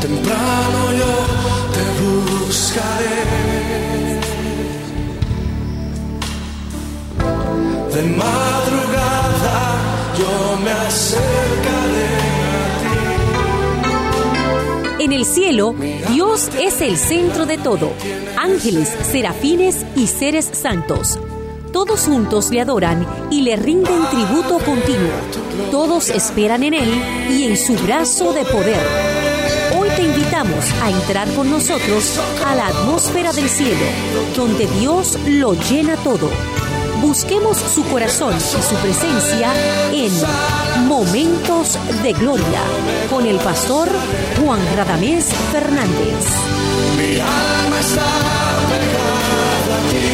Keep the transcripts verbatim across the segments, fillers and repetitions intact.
temprano yo te buscaré. De madrugada yo me acercaré a ti. En el cielo, Dios es el centro de todo. Ángeles, serafines y seres santos. Todos juntos le adoran y le rinden tributo continuo. Todos esperan en Él y en su brazo de poder. Hoy te invitamos a entrar con nosotros a la atmósfera del cielo, donde Dios lo llena todo. Busquemos su corazón y su presencia en Momentos de Gloria, con el pastor Juan Radamés Fernández. Mi alma está pegada a ti,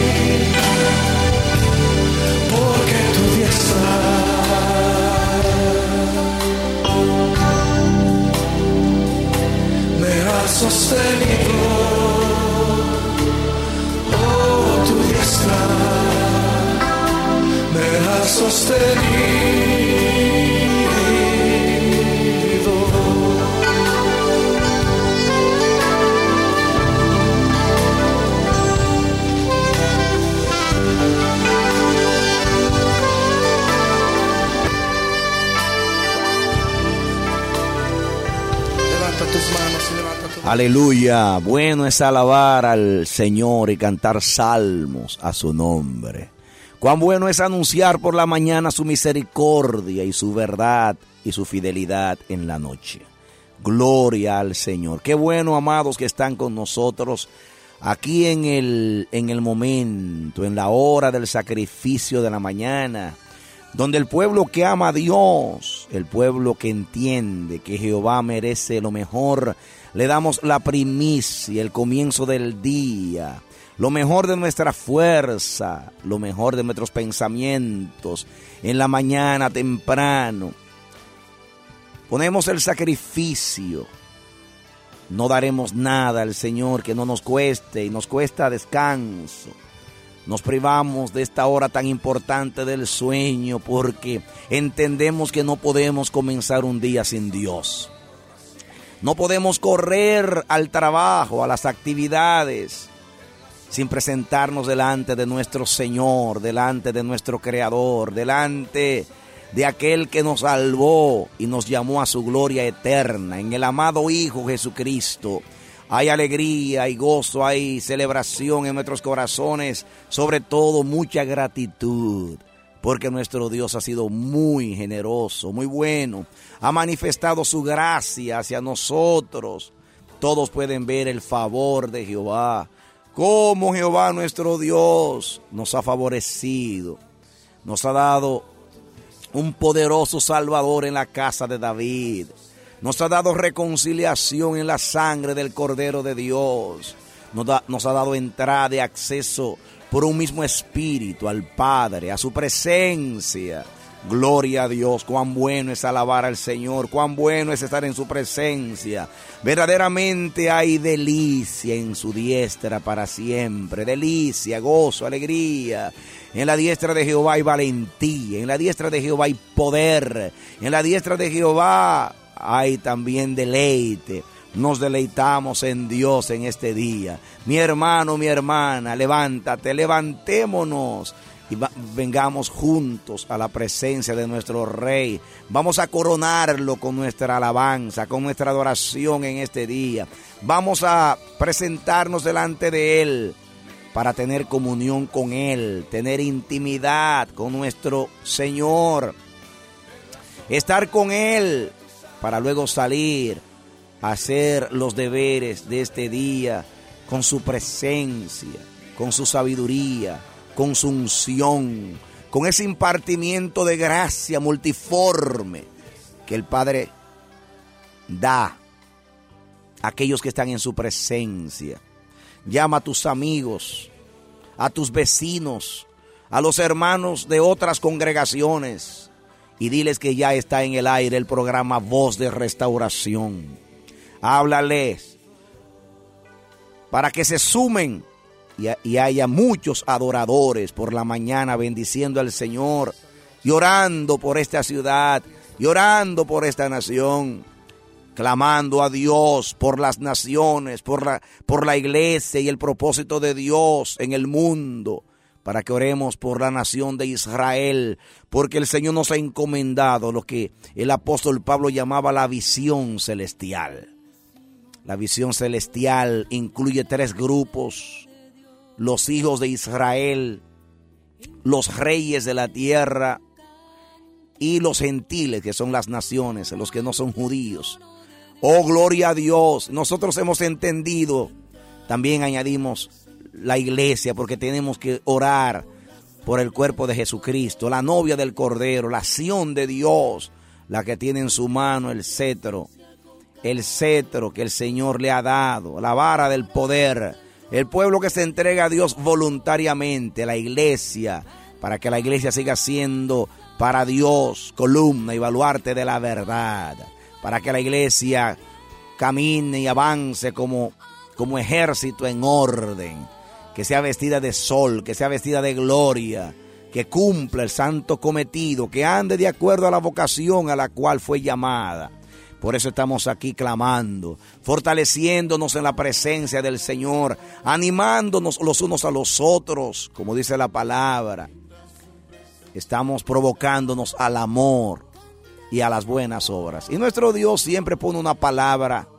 porque tu diestra me ha sostenido. Oh, tu diestra me ha sostenido. Levanta tus manos y levanta tu mano. Aleluya, bueno es alabar al Señor y cantar salmos a su nombre. Cuán bueno es anunciar por la mañana su misericordia y su verdad y su fidelidad en la noche. Gloria al Señor. Qué bueno, amados, que están con nosotros aquí en el, en el momento, en la hora del sacrificio de la mañana, donde el pueblo que ama a Dios, el pueblo que entiende que Jehová merece lo mejor, le damos la primicia, el comienzo del día, lo mejor de nuestra fuerza, lo mejor de nuestros pensamientos, en la mañana temprano. Ponemos el sacrificio, no daremos nada al Señor que no nos cueste y nos cuesta descanso. Nos privamos de esta hora tan importante del sueño porque entendemos que no podemos comenzar un día sin Dios. No podemos correr al trabajo, a las actividades, sin presentarnos delante de nuestro Señor, delante de nuestro Creador, delante de aquel que nos salvó y nos llamó a su gloria eterna, en el amado Hijo Jesucristo. Hay alegría, hay gozo, hay celebración en nuestros corazones, sobre todo mucha gratitud, porque nuestro Dios ha sido muy generoso, muy bueno, ha manifestado su gracia hacia nosotros. Todos pueden ver el favor de Jehová, cómo Jehová nuestro Dios nos ha favorecido, nos ha dado un poderoso Salvador en la casa de David, nos ha dado reconciliación en la sangre del Cordero de Dios, nos, da, nos ha dado entrada y acceso por un mismo espíritu al Padre, a su presencia. Gloria a Dios, cuán bueno es alabar al Señor, cuán bueno es estar en su presencia. Verdaderamente hay delicia en su diestra para siempre, delicia, gozo, alegría. En la diestra de Jehová hay valentía, en la diestra de Jehová hay poder, en la diestra de Jehová hay también deleite. Nos deleitamos en Dios en este día. Mi hermano, mi hermana, levántate, levantémonos y va, vengamos juntos a la presencia de nuestro Rey. Vamos a coronarlo con nuestra alabanza, con nuestra adoración en este día. Vamos a presentarnos delante de Él para tener comunión con Él, tener intimidad con nuestro Señor, estar con Él para luego salir a hacer los deberes de este día con su presencia, con su sabiduría, con su unción, con ese impartimiento de gracia multiforme que el Padre da a aquellos que están en su presencia. Llama a tus amigos, a tus vecinos, a los hermanos de otras congregaciones y diles que ya está en el aire el programa Voz de Restauración. Háblales para que se sumen y, y haya muchos adoradores por la mañana bendiciendo al Señor y orando por esta ciudad y orando por esta nación. clamando a Dios por las naciones, por la, por la iglesia y el propósito de Dios en el mundo, para que oremos por la nación de Israel, porque el Señor nos ha encomendado lo que el apóstol Pablo llamaba la visión celestial. La visión celestial incluye tres grupos: los hijos de Israel, los reyes de la tierra y los gentiles, que son las naciones, los que no son judíos. Oh, gloria a Dios. Nosotros hemos entendido, también añadimos la iglesia, porque tenemos que orar por el cuerpo de Jesucristo, la novia del Cordero, la Sión de Dios, la que tiene en su mano el cetro, el cetro que el Señor le ha dado, la vara del poder, el pueblo que se entrega a Dios voluntariamente, la iglesia, para que la iglesia siga siendo para Dios columna y baluarte de la verdad, para que la iglesia camine y avance como, como ejército en orden, que sea vestida de sol, que sea vestida de gloria, que cumpla el santo cometido, que ande de acuerdo a la vocación a la cual fue llamada. Por eso estamos aquí clamando, fortaleciéndonos en la presencia del Señor, animándonos los unos a los otros, como dice la palabra. Estamos provocándonos al amor y a las buenas obras. Y nuestro Dios siempre pone una palabra,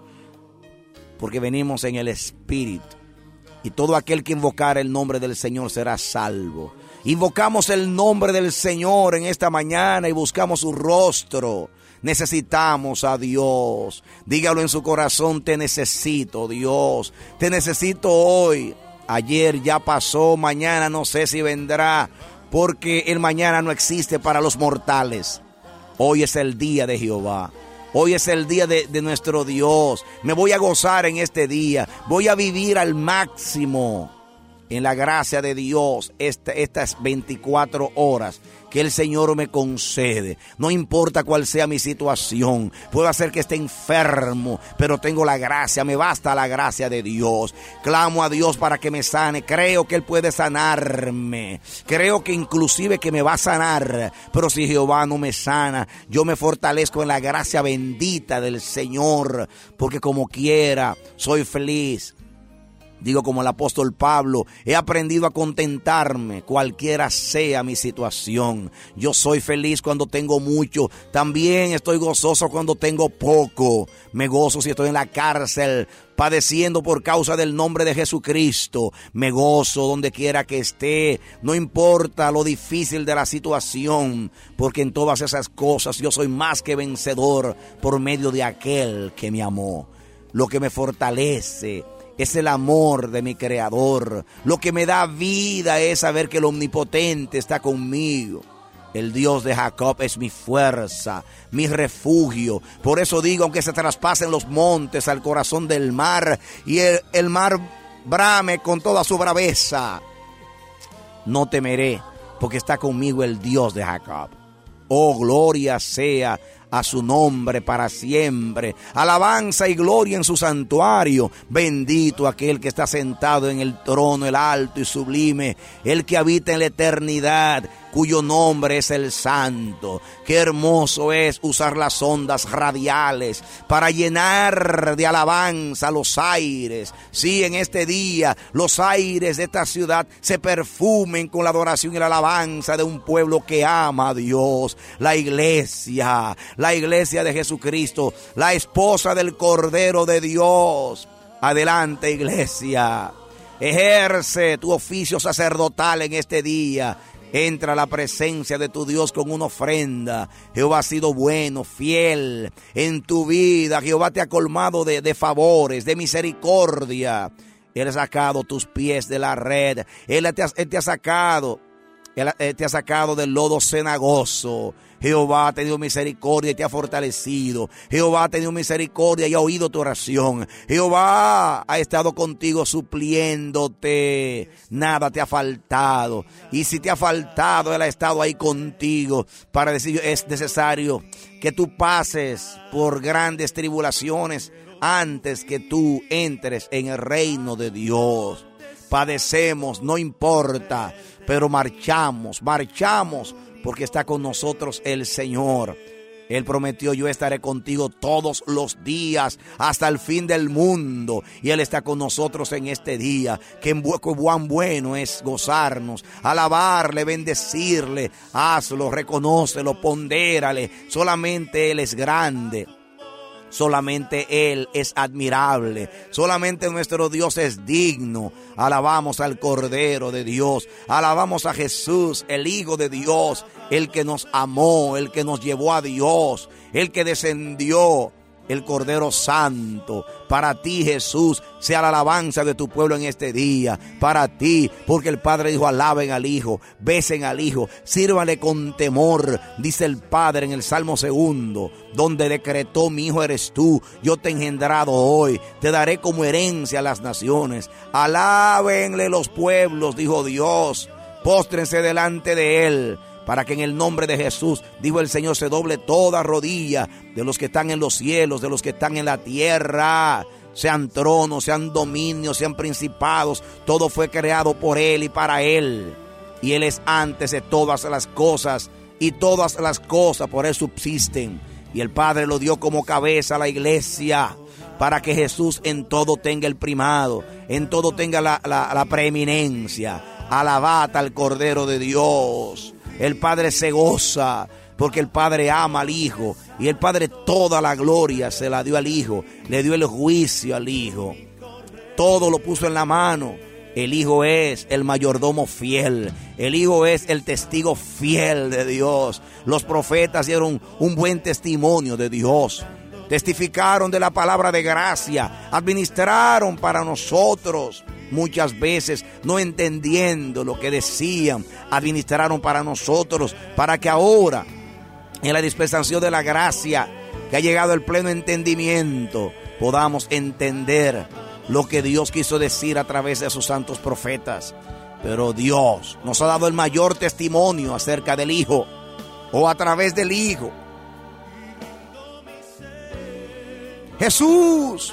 porque venimos en el Espíritu. Y todo aquel que invocar el nombre del Señor será salvo. Invocamos el nombre del Señor en esta mañana y buscamos su rostro. Necesitamos a Dios. Dígalo en su corazón: te necesito, Dios. Te necesito hoy. Ayer ya pasó, mañana no sé si vendrá, porque el mañana no existe para los mortales. Hoy es el día de Jehová. Hoy es el día de, de nuestro Dios. Me voy a gozar en este día. Voy a vivir al máximo en la gracia de Dios esta, estas veinticuatro horas que el Señor me concede. No importa cuál sea mi situación. Puedo hacer que esté enfermo, pero tengo la gracia. Me basta la gracia de Dios. Clamo a Dios para que me sane. Creo que Él puede sanarme. Creo que inclusive que me va a sanar. Pero si Jehová no me sana, yo me fortalezco en la gracia bendita del Señor, porque como quiera soy feliz. Digo como el apóstol Pablo: he aprendido a contentarme cualquiera sea mi situación. Yo soy feliz cuando tengo mucho. También estoy gozoso cuando tengo poco. Me gozo si estoy en la cárcel padeciendo por causa del nombre de Jesucristo. Me gozo donde quiera que esté. No importa lo difícil de la situación, porque en todas esas cosas yo soy más que vencedor por medio de aquel que me amó. Lo que me fortalece es el amor de mi Creador. Lo que me da vida es saber que el Omnipotente está conmigo. El Dios de Jacob es mi fuerza, mi refugio. Por eso digo: aunque se traspasen los montes al corazón del mar y el, el mar brame con toda su braveza, no temeré, porque está conmigo el Dios de Jacob. Oh, gloria sea a su nombre para siempre. Alabanza y gloria en su santuario. Bendito aquel que está sentado en el trono, el alto y sublime, el que habita en la eternidad, cuyo nombre es el Santo. Qué hermoso es usar las ondas radiales para llenar de alabanza los aires. Sí, en este día los aires de esta ciudad se perfumen con la adoración y la alabanza de un pueblo que ama a Dios. La iglesia, la iglesia de Jesucristo, la esposa del Cordero de Dios. Adelante, iglesia. Ejerce tu oficio sacerdotal en este día. Entra a la presencia de tu Dios con una ofrenda. Jehová ha sido bueno, fiel en tu vida. Jehová te ha colmado de, de favores, de misericordia. Él ha sacado tus pies de la red. Él te ha, él te ha sacado, él, él te ha sacado del lodo cenagoso. Jehová ha tenido misericordia y te ha fortalecido. Jehová ha tenido misericordia y ha oído tu oración. Jehová ha estado contigo supliéndote. Nada te ha faltado. Y si te ha faltado, Él ha estado ahí contigo para decir: es necesario que tú pases por grandes tribulaciones antes que tú entres en el reino de Dios. Padecemos, no importa, pero marchamos, marchamos. Porque está con nosotros el Señor. Él prometió: yo estaré contigo todos los días hasta el fin del mundo. Y Él está con nosotros en este día. Qué cuán bueno es gozarnos, alabarle, bendecirle. Hazlo, reconócelo, pondérale. Solamente Él es grande. Solamente Él es admirable. Solamente nuestro Dios es digno. Alabamos al Cordero de Dios. Alabamos a Jesús, el Hijo de Dios, el que nos amó, el que nos llevó a Dios, el que descendió, el Cordero Santo. Para ti, Jesús, sea la alabanza de tu pueblo en este día. Para ti, porque el Padre dijo: alaben al Hijo, besen al Hijo, sírvale con temor. Dice el Padre en el Salmo segundo, donde decretó: mi Hijo eres tú, yo te he engendrado hoy, te daré como herencia a las naciones. Alábenle los pueblos, dijo Dios, póstrense delante de Él, para que en el nombre de Jesús, dijo el Señor, se doble toda rodilla de los que están en los cielos, de los que están en la tierra. Sean tronos, sean dominios, sean principados. Todo fue creado por Él y para Él. Y Él es antes de todas las cosas, y todas las cosas por Él subsisten. Y el Padre lo dio como cabeza a la iglesia, para que Jesús en todo tenga el primado, en todo tenga la, la, la preeminencia. Alabad al Cordero de Dios. El Padre se goza porque el Padre ama al Hijo, y el Padre toda la gloria se la dio al Hijo, le dio el juicio al Hijo, todo lo puso en la mano. El Hijo es el mayordomo fiel, el Hijo es el testigo fiel de Dios. Los profetas dieron un buen testimonio de Dios, testificaron de la palabra de gracia, administraron para nosotros. Muchas veces, no entendiendo lo que decían, administraron para nosotros, para que ahora, en la dispensación de la gracia, que ha llegado el pleno entendimiento, podamos entender lo que Dios quiso decir a través de sus santos profetas. Pero Dios nos ha dado el mayor testimonio acerca del Hijo, o a través del Hijo. Jesús,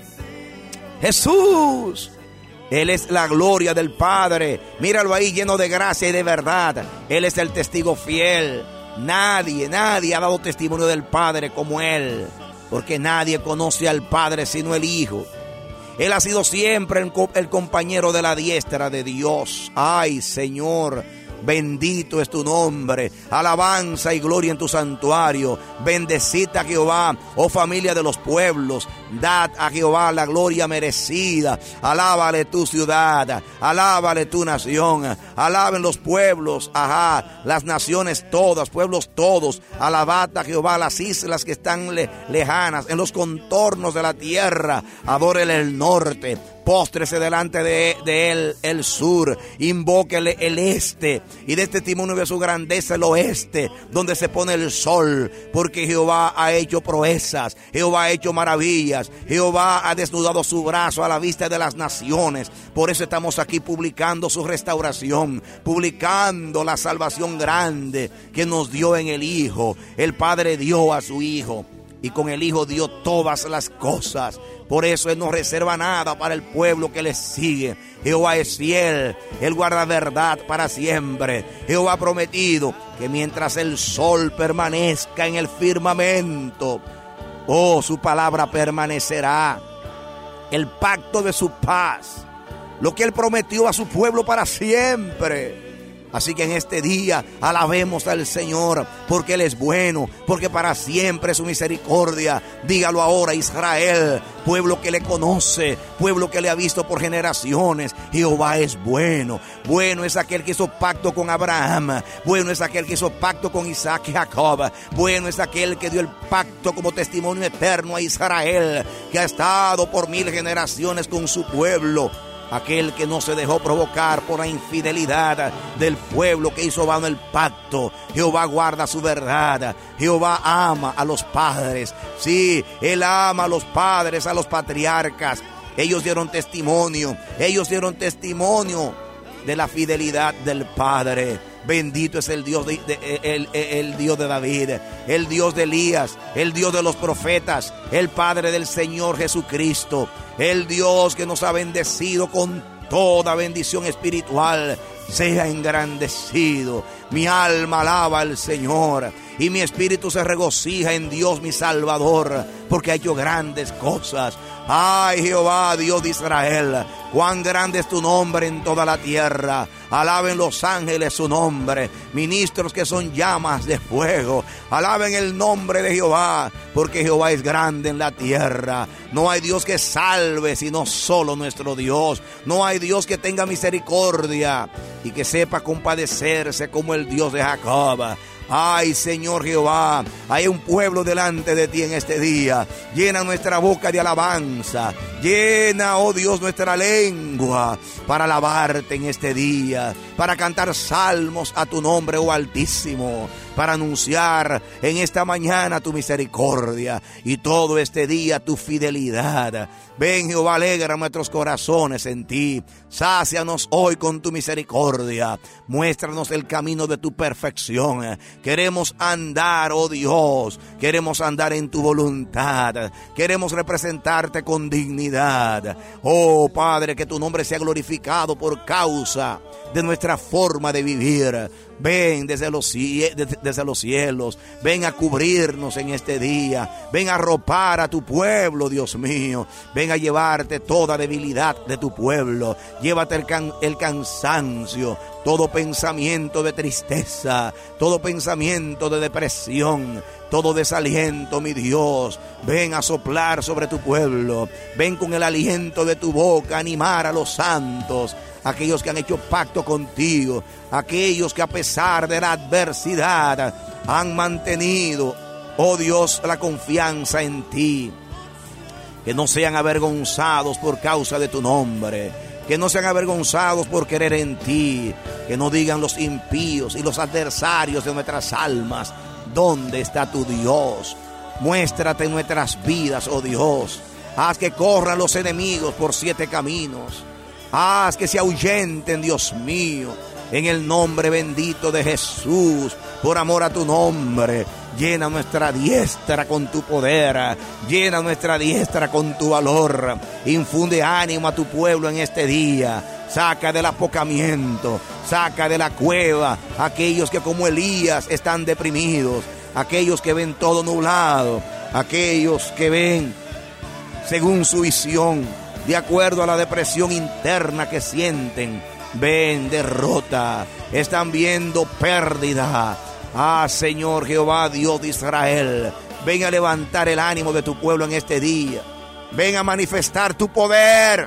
Jesús. Él es la gloria del Padre. Míralo ahí, lleno de gracia y de verdad. Él es el testigo fiel. Nadie, nadie ha dado testimonio del Padre como Él, porque nadie conoce al Padre sino el Hijo. Él ha sido siempre el, el compañero de la diestra de Dios. Ay, Señor, bendito es tu nombre. Alabanza y gloria en tu santuario. Bendecid a Jehová, oh familia de los pueblos. Dad a Jehová la gloria merecida. Alábale tu ciudad, alábale tu nación. Alaben los pueblos, ajá, las naciones todas, pueblos todos. Alabad a Jehová las islas que están le, lejanas, en los contornos de la tierra. Adórele el norte. Póstrese delante de, de él el sur, invóquele el este, y de testimonio de su grandeza el oeste, donde se pone el sol, porque Jehová ha hecho proezas, Jehová ha hecho maravillas, Jehová ha desnudado su brazo a la vista de las naciones. Por eso estamos aquí publicando su restauración, publicando la salvación grande que nos dio en el Hijo. El Padre dio a su Hijo, y con el Hijo dio todas las cosas. Por eso Él no reserva nada para el pueblo que le sigue. Jehová es fiel, Él guarda verdad para siempre. Jehová ha prometido que mientras el sol permanezca en el firmamento, oh, su palabra permanecerá. El pacto de su paz, lo que Él prometió a su pueblo para siempre. Así que en este día alabemos al Señor, porque Él es bueno, porque para siempre es su misericordia. Dígalo ahora, Israel, pueblo que le conoce, pueblo que le ha visto por generaciones. Jehová es bueno. Bueno es aquel que hizo pacto con Abraham. Bueno es aquel que hizo pacto con Isaac y Jacob. Bueno es aquel que dio el pacto como testimonio eterno a Israel, que ha estado por mil generaciones con su pueblo. Aquel que no se dejó provocar por la infidelidad del pueblo que hizo vano el pacto. Jehová guarda su verdad. Jehová ama a los padres. Sí, Él ama a los padres, a los patriarcas. Ellos dieron testimonio. Ellos dieron testimonio de la fidelidad del Padre. Bendito es el Dios de, de, el, el, el Dios de David, el Dios de Elías, el Dios de los profetas, el Padre del Señor Jesucristo, el Dios que nos ha bendecido con toda bendición espiritual. sea engrandecido. Mi alma alaba al Señor y mi espíritu se regocija en Dios mi Salvador, porque ha hecho grandes cosas. Ay, Jehová, Dios de Israel, cuán grande es tu nombre en toda la tierra. Alaben los ángeles su nombre, ministros que son llamas de fuego. Alaben el nombre de Jehová, porque Jehová es grande en la tierra. No hay Dios que salve sino solo nuestro Dios. No hay Dios que tenga misericordia y que sepa compadecerse como el Dios de Jacob. Ay, Señor Jehová, hay un pueblo delante de ti en este día. Llena nuestra boca de alabanza. Llena, oh Dios, nuestra lengua para alabarte en este día, para cantar salmos a tu nombre, oh Altísimo, para anunciar en esta mañana tu misericordia y todo este día tu fidelidad. Ven, Jehová, alegra nuestros corazones en ti. Sácianos hoy con tu misericordia. Muéstranos el camino de tu perfección. Queremos andar, oh Dios, queremos andar en tu voluntad. Queremos representarte con dignidad. Oh Padre, que tu nombre sea glorificado por causa de nuestra forma de vivir. Ven desde los, desde los cielos, ven a cubrirnos en este día, ven a arropar a tu pueblo, Dios mío, ven a llevarte toda debilidad de tu pueblo, llévate el, can, el cansancio, todo pensamiento de tristeza, todo pensamiento de depresión, todo desaliento, mi Dios. Ven a soplar sobre tu pueblo, ven con el aliento de tu boca a animar a los santos, aquellos que han hecho pacto contigo, aquellos que a pesar de la adversidad han mantenido, oh Dios, la confianza en ti. Que no sean avergonzados por causa de tu nombre, que no sean avergonzados por querer en ti, que no digan los impíos y los adversarios de nuestras almas: ¿dónde está tu Dios? Muéstrate en nuestras vidas, oh Dios. Haz que corran los enemigos por siete caminos. Haz que se ahuyenten, Dios mío, en el nombre bendito de Jesús. Por amor a tu nombre, llena nuestra diestra con tu poder, llena nuestra diestra con tu valor. Infunde ánimo a tu pueblo en este día. Saca del apocamiento, saca de la cueva aquellos que como Elías están deprimidos, aquellos que ven todo nublado, aquellos que ven según su visión, de acuerdo a la depresión interna que sienten. Ven derrota, están viendo pérdida. Ah, Señor Jehová, Dios de Israel, ven a levantar el ánimo de tu pueblo en este día. Ven a manifestar tu poder.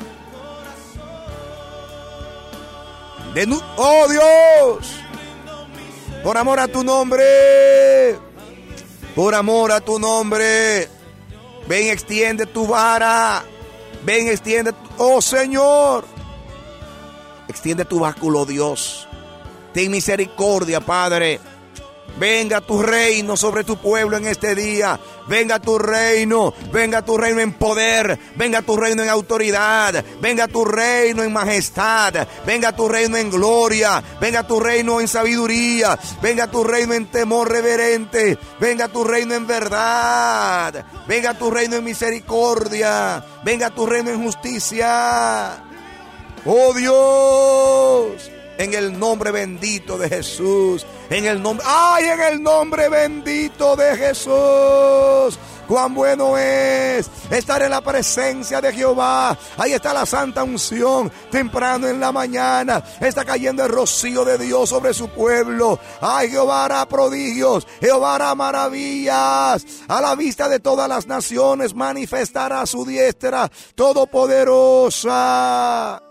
De nu- ¡Oh Dios! Por amor a tu nombre, por amor a tu nombre, ven, extiende tu vara. Ven, extiende, oh Señor, extiende tu báculo, Dios. Ten misericordia, Padre. Venga tu reino sobre tu pueblo en este día. Venga tu reino, venga tu reino en poder, venga tu reino en autoridad, venga tu reino en majestad, venga tu reino en gloria, venga tu reino en sabiduría, venga tu reino en temor reverente, venga tu reino en verdad, venga tu reino en misericordia, venga tu reino en justicia. Oh Dios, en el nombre bendito de Jesús, en el nombre, ay, en el nombre bendito de Jesús. Cuán bueno es estar en la presencia de Jehová. Ahí está la santa unción. Temprano en la mañana está cayendo el rocío de Dios sobre su pueblo. Ay, Jehová hará prodigios, Jehová hará maravillas. A la vista de todas las naciones manifestará su diestra todopoderosa.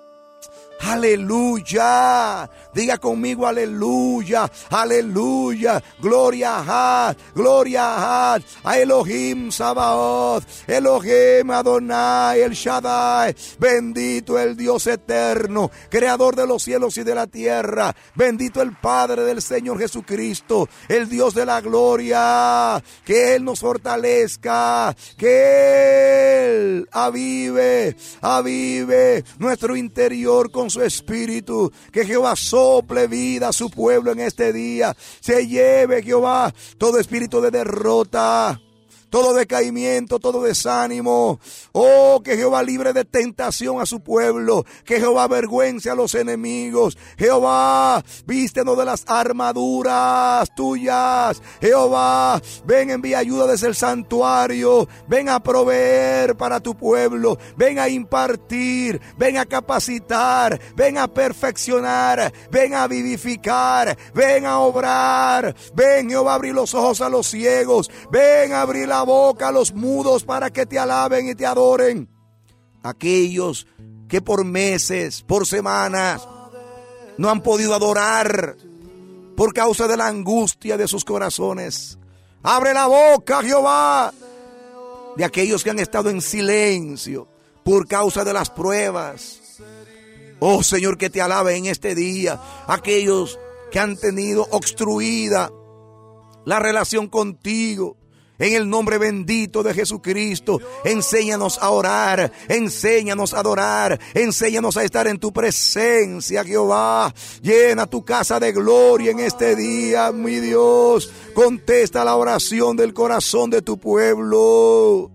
Aleluya, diga conmigo aleluya, aleluya, gloria a, gloria a, a Elohim Sabaoth, Elohim Adonai, El Shaddai, bendito el Dios eterno, creador de los cielos y de la tierra, bendito el Padre del Señor Jesucristo, el Dios de la gloria, que Él nos fortalezca, que Él avive, avive nuestro interior con su espíritu, que Jehová sople vida a su pueblo en este día, se lleve Jehová todo espíritu de derrota, todo decaimiento, todo desánimo. Oh, que Jehová libre de tentación a su pueblo, que Jehová avergüence a los enemigos. Jehová, vístenos de las armaduras tuyas. Jehová, ven, envía ayuda desde el santuario. Ven a proveer para tu pueblo. Ven a impartir, ven a capacitar, ven a perfeccionar, ven a vivificar, ven a obrar. Ven, Jehová, a abrir los ojos a los ciegos. Ven a abrir la boca a los mudos para que te alaben y te adoren. Aquellos que por meses, por semanas, no han podido adorar por causa de la angustia de sus corazones. Abre la boca, Jehová, de aquellos que han estado en silencio por causa de las pruebas. Oh Señor, que te alabe en este día. Aquellos que han tenido obstruida la relación contigo, en el nombre bendito de Jesucristo, enséñanos a orar, enséñanos a adorar, enséñanos a estar en tu presencia, Jehová. Llena tu casa de gloria en este día, mi Dios. Contesta la oración del corazón de tu pueblo.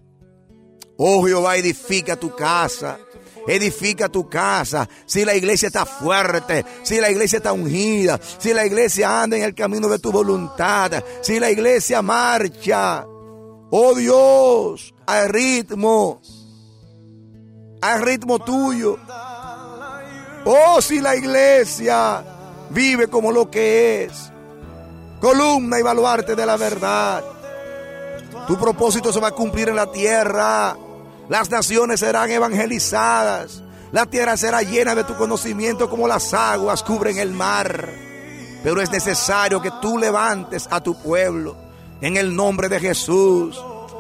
Oh Jehová, edifica tu casa. Edifica tu casa. Si la iglesia está fuerte, si la iglesia está ungida, si la iglesia anda en el camino de tu voluntad, si la iglesia marcha, oh Dios, al ritmo, al ritmo tuyo. Oh, si la iglesia vive como lo que es, columna y baluarte de la verdad, tu propósito se va a cumplir en la tierra. Las naciones serán evangelizadas. La tierra será llena de tu conocimiento como las aguas cubren el mar. Pero es necesario que tú levantes a tu pueblo en el nombre de Jesús.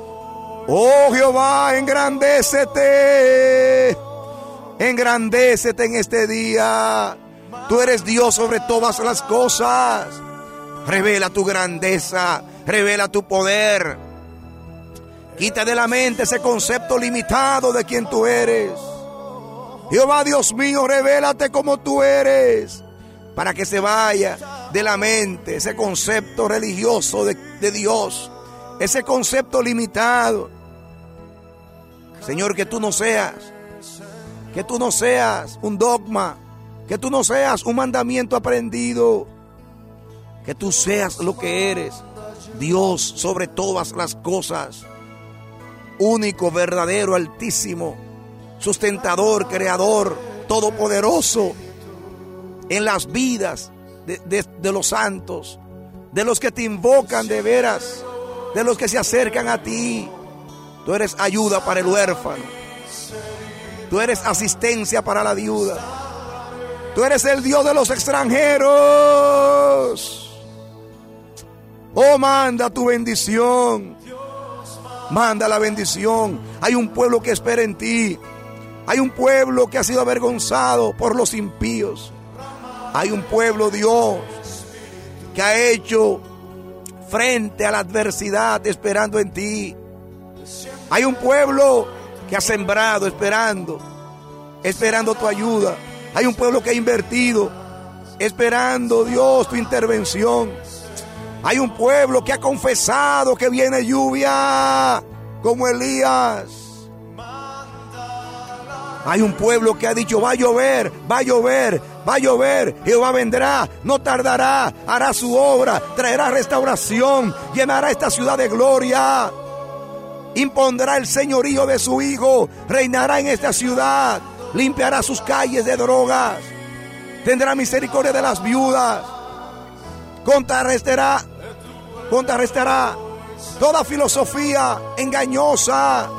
Oh Jehová, engrandécete. Engrandécete en este día. Tú eres Dios sobre todas las cosas. Revela tu grandeza. Revela tu poder. Quita de la mente ese concepto limitado de quien tú eres. Jehová Dios mío, revélate como tú eres, para que se vaya de la mente ese concepto religioso de, de Dios, ese concepto limitado. Señor, que tú no seas, que tú no seas un dogma, que tú no seas un mandamiento aprendido, que tú seas lo que eres, Dios sobre todas las cosas. Único, verdadero, altísimo, sustentador, creador, todopoderoso en las vidas de, de, de los santos, de los que te invocan de veras, de los que se acercan a ti. Tú eres ayuda para el huérfano, tú eres asistencia para la viuda, tú eres el Dios de los extranjeros. Oh, manda tu bendición. Manda la bendición. Hay un pueblo que espera en ti. Hay un pueblo que ha sido avergonzado por los impíos. Hay un pueblo, Dios, que ha hecho frente a la adversidad esperando en ti. Hay un pueblo que ha sembrado esperando, esperando tu ayuda. Hay un pueblo que ha invertido, esperando, Dios, tu intervención. Hay un pueblo que ha confesado que viene lluvia, como Elías. Hay un pueblo que ha dicho, va a llover, va a llover, va a llover. Jehová vendrá, no tardará, hará su obra, traerá restauración, llenará esta ciudad de gloria. Impondrá el señorío de su Hijo, reinará en esta ciudad, limpiará sus calles de drogas, tendrá misericordia de las viudas. Contrarrestará, contrarrestará toda filosofía engañosa.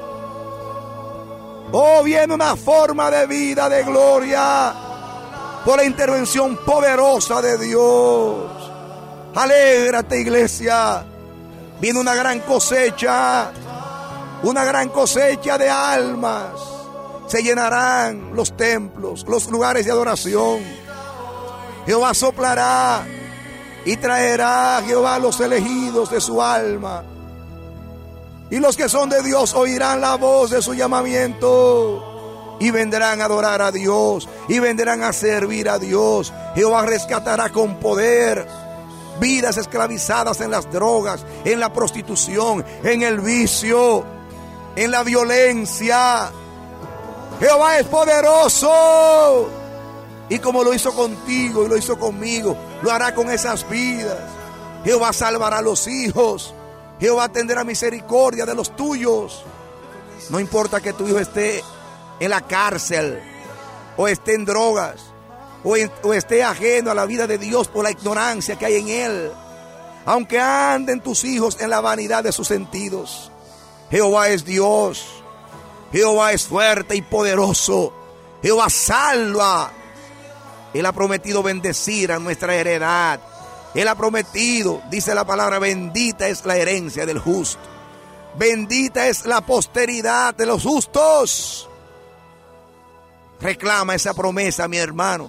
Oh, viene una forma de vida de gloria por la intervención poderosa de Dios. Alégrate, iglesia. Viene una gran cosecha, una gran cosecha de almas. Se llenarán los templos, los lugares de adoración. Jehová soplará y traerá a Jehová los elegidos de su alma. Y los que son de Dios oirán la voz de su llamamiento y vendrán a adorar a Dios y vendrán a servir a Dios. Jehová rescatará con poder vidas esclavizadas en las drogas, en la prostitución, en el vicio, en la violencia. Jehová es poderoso, y como lo hizo contigo y lo hizo conmigo, lo hará con esas vidas. Jehová salvará a los hijos. Jehová tendrá misericordia de los tuyos. No importa que tu hijo esté en la cárcel, o esté en drogas, o, en, o esté ajeno a la vida de Dios por la ignorancia que hay en él. Aunque anden tus hijos en la vanidad de sus sentidos, Jehová es Dios. Jehová es fuerte y poderoso. Jehová salva. Él ha prometido bendecir a nuestra heredad. Él ha prometido, dice la palabra, bendita es la herencia del justo. Bendita es la posteridad de los justos. Reclama esa promesa, mi hermano.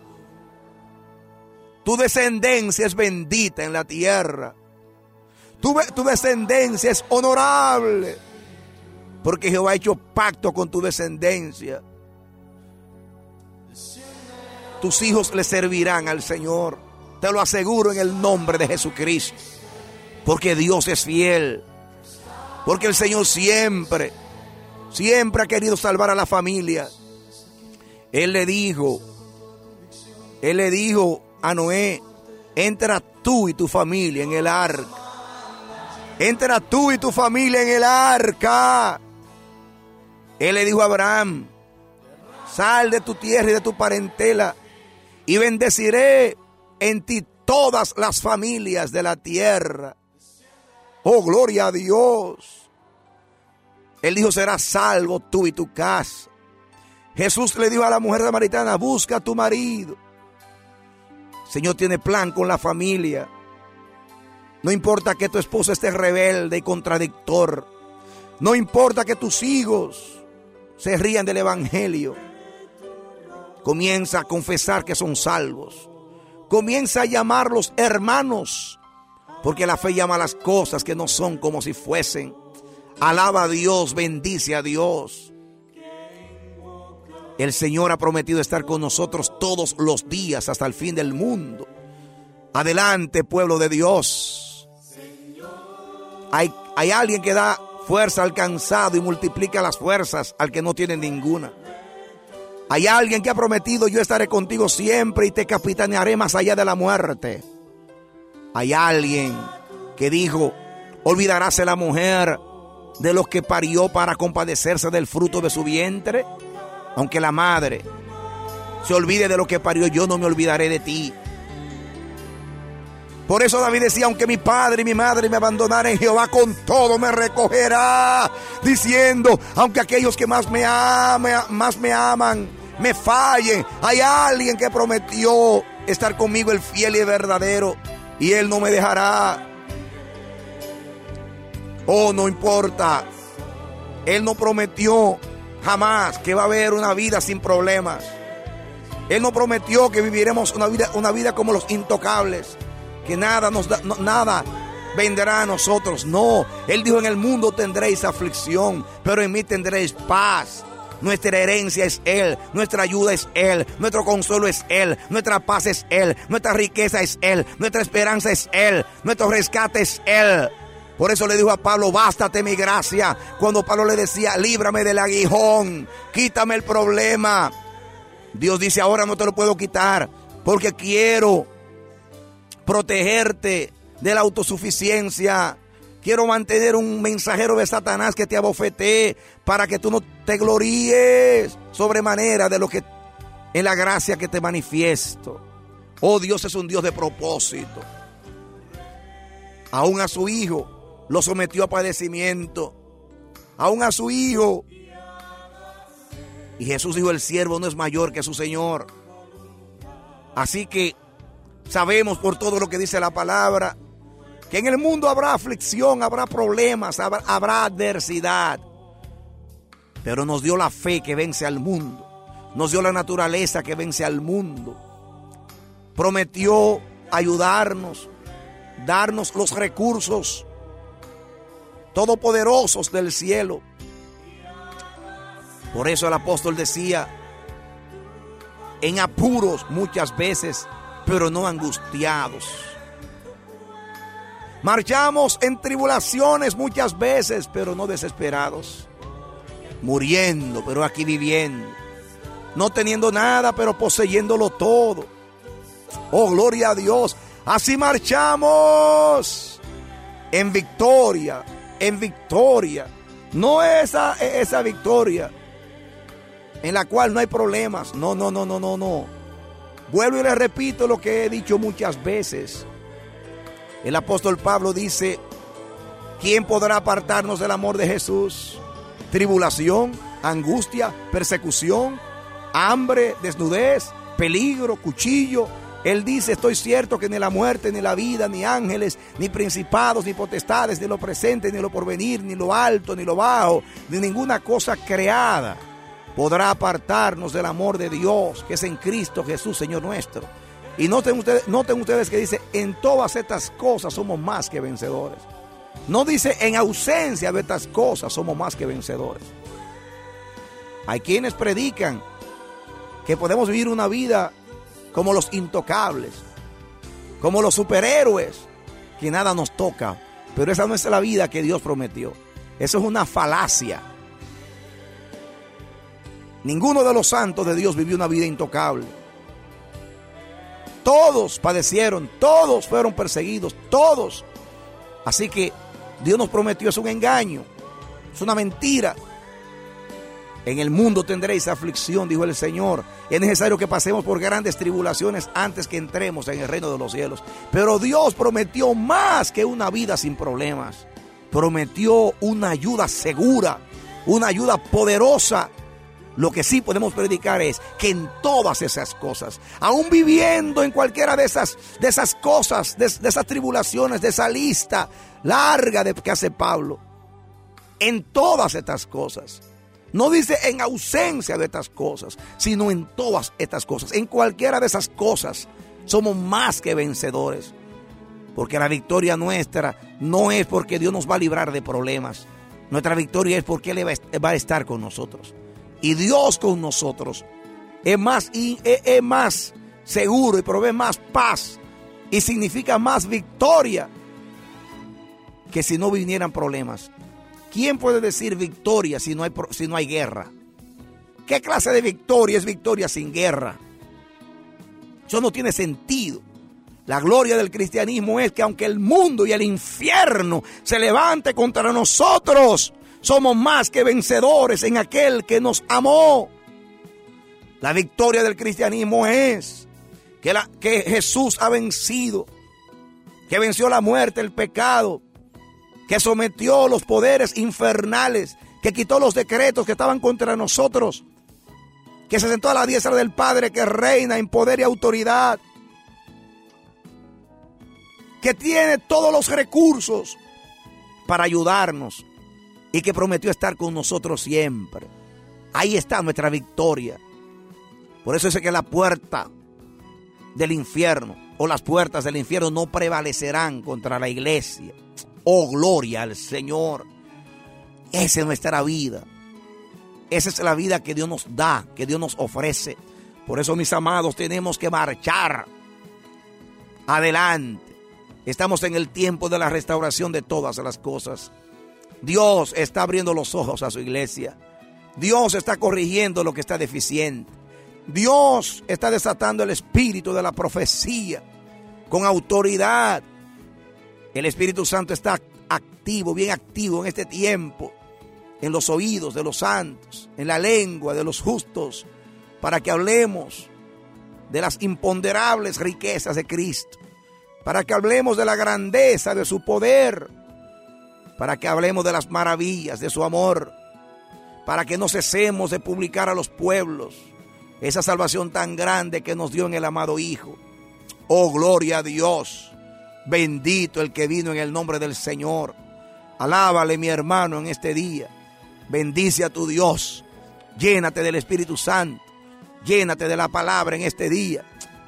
Tu descendencia es bendita en la tierra. Tu, tu descendencia es honorable, porque Jehová ha hecho pacto con tu descendencia. Tus hijos le servirán al Señor. Te lo aseguro en el nombre de Jesucristo. Porque Dios es fiel. Porque el Señor siempre, siempre ha querido salvar a la familia. Él le dijo, Él le dijo a Noé: entra tú y tu familia en el arca. Entra tú y tu familia en el arca. Él le dijo a Abraham: sal de tu tierra y de tu parentela, y bendeciré en ti todas las familias de la tierra. Oh, gloria a Dios. Él dijo: serás salvo tú y tu casa. Jesús le dijo a la mujer samaritana: busca a tu marido. El Señor tiene plan con la familia. No importa que tu esposo esté rebelde y contradictor. No importa que tus hijos se rían del evangelio. Comienza a confesar que son salvos. Comienza a llamarlos hermanos, porque la fe llama a las cosas que no son como si fuesen. Alaba a Dios, bendice a Dios. El Señor ha prometido estar con nosotros todos los días hasta el fin del mundo. Adelante, pueblo de Dios. Hay, hay alguien que da fuerza al cansado y multiplica las fuerzas al que no tiene ninguna. Hay alguien que ha prometido: yo estaré contigo siempre y te capitanearé más allá de la muerte. Hay alguien que dijo: ¿olvidaráse la mujer de los que parió para compadecerse del fruto de su vientre? Aunque la madre se olvide de lo que parió, yo no me olvidaré de ti. Por eso David decía: aunque mi padre y mi madre me abandonaren, Jehová con todo me recogerá. Diciendo: aunque aquellos que más me aman, más me aman, me fallen, hay alguien que prometió estar conmigo, el fiel y el verdadero, y Él no me dejará. Oh, no importa. Él no prometió jamás que va a haber una vida sin problemas. Él no prometió que viviremos una vida, una vida como los intocables, que nada nos da, no, nada vendrá a nosotros. No, Él dijo: en el mundo tendréis aflicción, pero en mí tendréis paz. Nuestra herencia es Él, nuestra ayuda es Él, nuestro consuelo es Él, nuestra paz es Él, nuestra riqueza es Él, nuestra esperanza es Él, nuestro rescate es Él. Por eso le dijo a Pablo: bástate mi gracia. Cuando Pablo le decía: líbrame del aguijón, quítame el problema. Dios dice: ahora no te lo puedo quitar, porque quiero protegerte de la autosuficiencia. Quiero mantener un mensajero de Satanás que te abofetee, para que tú no te gloríes sobremanera de lo que en la gracia que te manifiesto. Oh, Dios es un Dios de propósito. Aún a su hijo lo sometió a padecimiento. Aún a su hijo. Y Jesús dijo: el siervo no es mayor que su Señor. Así que sabemos por todo lo que dice la palabra que en el mundo habrá aflicción, habrá problemas, habrá, habrá adversidad. Pero nos dio la fe que vence al mundo. Nos dio la naturaleza que vence al mundo. Prometió ayudarnos, darnos los recursos todopoderosos del cielo. Por eso el apóstol decía: en apuros muchas veces, pero no angustiados. Marchamos en tribulaciones muchas veces, pero no desesperados. Muriendo, pero aquí viviendo. No teniendo nada, pero poseyéndolo todo. Oh, gloria a Dios. Así marchamos en victoria, en victoria. No esa, esa victoria en la cual no hay problemas. No, no, no, no, no, no. Vuelvo y le repito lo que he dicho muchas veces. El apóstol Pablo dice: ¿quién podrá apartarnos del amor de Jesús? Tribulación, angustia, persecución, hambre, desnudez, peligro, cuchillo. Él dice: estoy cierto que ni la muerte, ni la vida, ni ángeles, ni principados, ni potestades, ni lo presente, ni lo porvenir, ni lo alto, ni lo bajo, ni ninguna cosa creada podrá apartarnos del amor de Dios, que es en Cristo Jesús, Señor nuestro. Y noten ustedes, noten ustedes que dice: en todas estas cosas somos más que vencedores. No dice: en ausencia de estas cosas somos más que vencedores. Hay quienes predican que podemos vivir una vida como los intocables, como los superhéroes, que nada nos toca. Pero esa no es la vida que Dios prometió. Eso es una falacia. Ninguno de los santos de Dios vivió una vida intocable. Todos padecieron, todos fueron perseguidos, todos. Así que Dios nos prometió, es un engaño, es una mentira. En el mundo tendréis aflicción, dijo el Señor. Es necesario que pasemos por grandes tribulaciones antes que entremos en el reino de los cielos. Pero Dios prometió más que una vida sin problemas. Prometió una ayuda segura, una ayuda poderosa. Lo que sí podemos predicar es que en todas esas cosas, aún viviendo en cualquiera de esas, de esas cosas, de, de esas tribulaciones, de esa lista larga de que hace Pablo, en todas estas cosas, no dice en ausencia de estas cosas, sino en todas estas cosas, en cualquiera de esas cosas, somos más que vencedores. Porque la victoria nuestra no es porque Dios nos va a librar de problemas. Nuestra victoria es porque Él va a estar con nosotros. Y Dios con nosotros es más, es más seguro y provee más paz y significa más victoria que si no vinieran problemas. ¿Quién puede decir victoria si no hay, si no hay guerra? ¿Qué clase de victoria es victoria sin guerra? Eso no tiene sentido. La gloria del cristianismo es que aunque el mundo y el infierno se levante contra nosotros, somos más que vencedores en aquel que nos amó. La victoria del cristianismo es que, la, que Jesús ha vencido, que venció la muerte, el pecado, que sometió los poderes infernales, que quitó los decretos que estaban contra nosotros, que se sentó a la diestra del Padre, que reina en poder y autoridad, que tiene todos los recursos para ayudarnos y que prometió estar con nosotros siempre. Ahí está nuestra victoria. Por eso dice que la puerta del infierno o las puertas del infierno no prevalecerán contra la iglesia. Oh, gloria al Señor. Esa es nuestra vida. Esa es la vida que Dios nos da, que Dios nos ofrece. Por eso, mis amados, tenemos que marchar adelante. Estamos en el tiempo de la restauración de todas las cosas. Dios está abriendo los ojos a su iglesia. Dios está corrigiendo lo que está deficiente. Dios está desatando el espíritu de la profecía con autoridad. El Espíritu Santo está activo, bien activo en este tiempo, en los oídos de los santos, en la lengua de los justos, para que hablemos de las imponderables riquezas de Cristo, para que hablemos de la grandeza de su poder, para que hablemos de las maravillas de su amor, para que no cesemos de publicar a los pueblos esa salvación tan grande que nos dio en el amado Hijo. Oh, gloria a Dios. Bendito el que vino en el nombre del Señor. Alábale, mi hermano, en este día. Bendice a tu Dios. Llénate del Espíritu Santo. Llénate de la palabra en este día.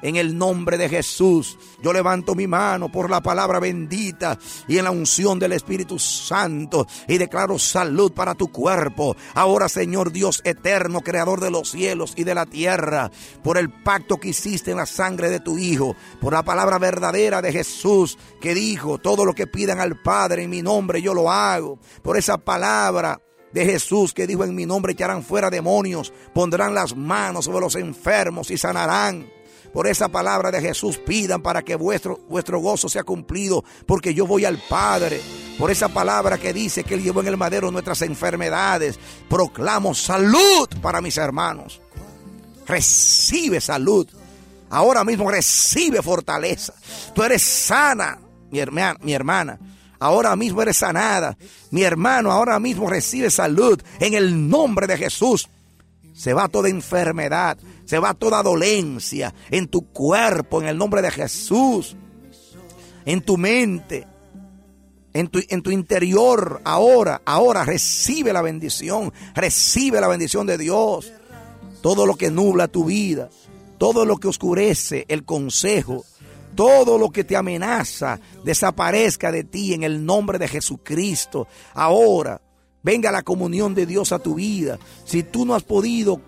En el nombre de Jesús, yo levanto mi mano por la palabra bendita y en la unción del Espíritu Santo y declaro salud para tu cuerpo. Ahora, Señor Dios eterno, creador de los cielos y de la tierra, por el pacto que hiciste en la sangre de tu Hijo, por la palabra verdadera de Jesús que dijo, todo lo que pidan al Padre en mi nombre yo lo hago. Por esa palabra de Jesús que dijo, en mi nombre echarán fuera demonios, pondrán las manos sobre los enfermos y sanarán. Por esa palabra de Jesús pidan para que vuestro, vuestro gozo sea cumplido, porque yo voy al Padre. Por esa palabra que dice que Él llevó en el madero nuestras enfermedades, proclamo salud para mis hermanos. Recibe salud. Ahora mismo recibe fortaleza. Tú eres sana, mi hermana, mi hermana. Ahora mismo eres sanada. Mi hermano, ahora mismo recibe salud en el nombre de Jesús. Se va toda enfermedad, se va toda dolencia en tu cuerpo, en el nombre de Jesús. En tu mente, en tu, en tu interior, ahora, ahora recibe la bendición, recibe la bendición de Dios. Todo lo que nubla tu vida, todo lo que oscurece el consejo, todo lo que te amenaza, desaparezca de ti en el nombre de Jesucristo. Ahora, venga la comunión de Dios a tu vida. Si tú no has podido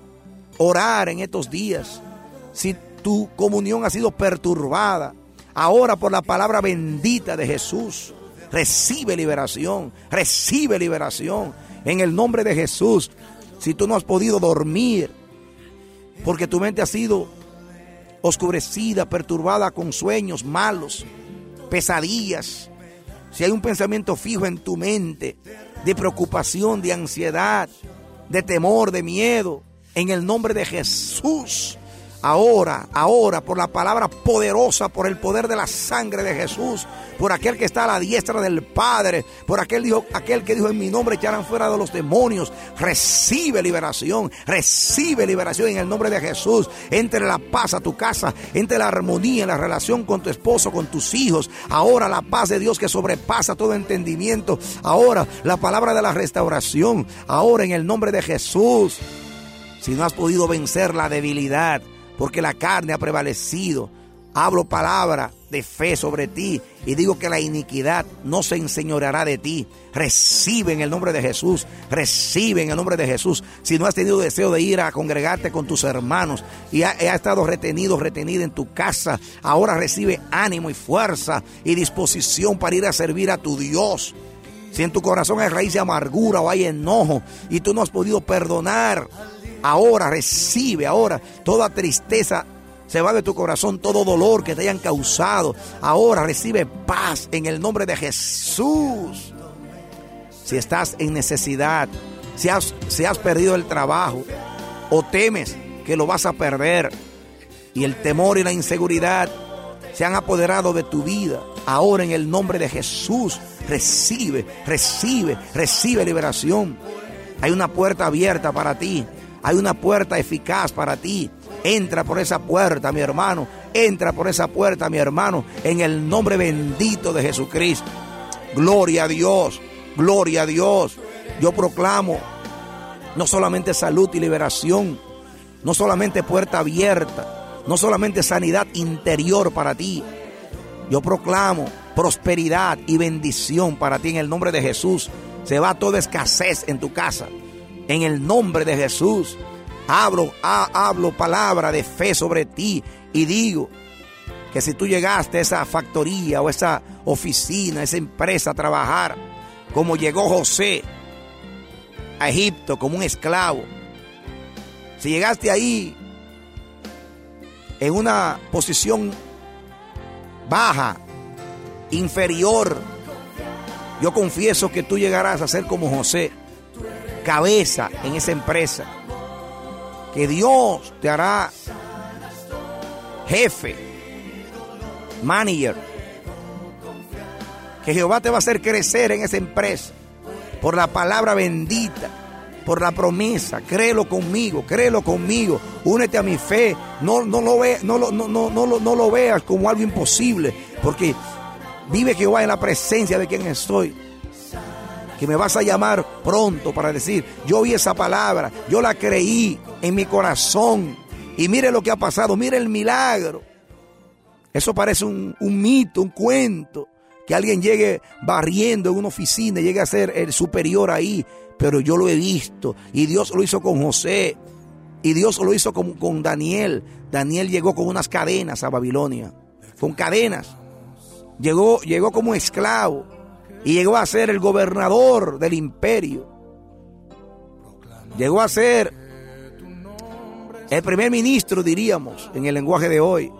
orar en estos días, si tu comunión ha sido perturbada, ahora por la palabra bendita de Jesús, recibe liberación, recibe liberación en el nombre de Jesús. Si tú no has podido dormir, porque tu mente ha sido oscurecida, perturbada con sueños malos, pesadillas, si hay un pensamiento fijo en tu mente, de preocupación, de ansiedad, de temor, de miedo, en el nombre de Jesús, ahora, ahora, por la palabra poderosa, por el poder de la sangre de Jesús, por aquel que está a la diestra del Padre, por aquel, dijo, aquel que dijo, en mi nombre echarán fuera de los demonios, recibe liberación, recibe liberación en el nombre de Jesús. Entre la paz a tu casa, entre la armonía en la relación con tu esposo, con tus hijos. Ahora la paz de Dios que sobrepasa todo entendimiento. Ahora la palabra de la restauración, ahora en el nombre de Jesús. Si no has podido vencer la debilidad, porque la carne ha prevalecido, hablo palabra de fe sobre ti y digo que la iniquidad no se enseñoreará de ti. Recibe en el nombre de Jesús, recibe en el nombre de Jesús. Si no has tenido deseo de ir a congregarte con tus hermanos y ha, ha estado retenido, retenida en tu casa, ahora recibe ánimo y fuerza y disposición para ir a servir a tu Dios. Si en tu corazón hay raíz de amargura o hay enojo y tú no has podido perdonar, ahora recibe, ahora toda tristeza se va de tu corazón, todo dolor que te hayan causado. Ahora recibe paz en el nombre de Jesús. Si estás en necesidad, si has, si has perdido el trabajo o temes que lo vas a perder y el temor y la inseguridad se han apoderado de tu vida, ahora en el nombre de Jesús recibe, recibe, recibe liberación. Hay una puerta abierta para ti. Hay una puerta eficaz para ti. Entra por esa puerta, mi hermano. Entra por esa puerta, mi hermano, en el nombre bendito de Jesucristo. Gloria a Dios, gloria a Dios. Yo proclamo no solamente salud y liberación, no solamente puerta abierta, no solamente sanidad interior para ti. Yo proclamo prosperidad y bendición para ti en el nombre de Jesús. Se va toda escasez en tu casa. En el nombre de Jesús, hablo, ha, hablo palabra de fe sobre ti y digo que si tú llegaste a esa factoría o esa oficina, esa empresa a trabajar, como llegó José a Egipto como un esclavo, si llegaste ahí en una posición baja, inferior, yo confieso que tú llegarás a ser como José, cabeza en esa empresa, que Dios te hará jefe, manager, que Jehová te va a hacer crecer en esa empresa por la palabra bendita, por la promesa. Créelo conmigo, créelo conmigo, únete a mi fe. No, no lo ve, no, lo, no, no, no, no, no lo veas como algo imposible, porque vive Jehová en la presencia de quien estoy, que me vas a llamar pronto para decir, yo oí esa palabra, yo la creí en mi corazón Y mire lo que ha pasado, mire el milagro. Eso parece un, un mito, un cuento, que alguien llegue barriendo en una oficina y llegue a ser el superior ahí, pero yo lo he visto, y Dios lo hizo con José, y Dios lo hizo con, con Daniel. Daniel llegó con unas cadenas a Babilonia, con cadenas, llegó, llegó como esclavo, y llegó a ser el gobernador del imperio, llegó a ser el primer ministro, diríamos, en el lenguaje de hoy.